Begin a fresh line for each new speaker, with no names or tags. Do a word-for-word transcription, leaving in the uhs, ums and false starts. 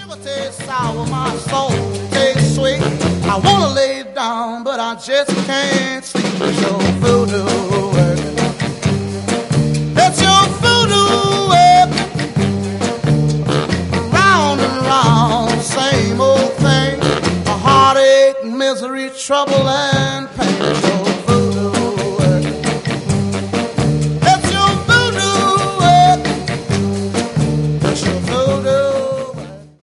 tastes sour, my soul tastes sweet. I wanna lay down, but I just can't sleep. It's your voodoo working. It's your voodoo working. Round and round, same old thing. A heartache, misery, trouble, and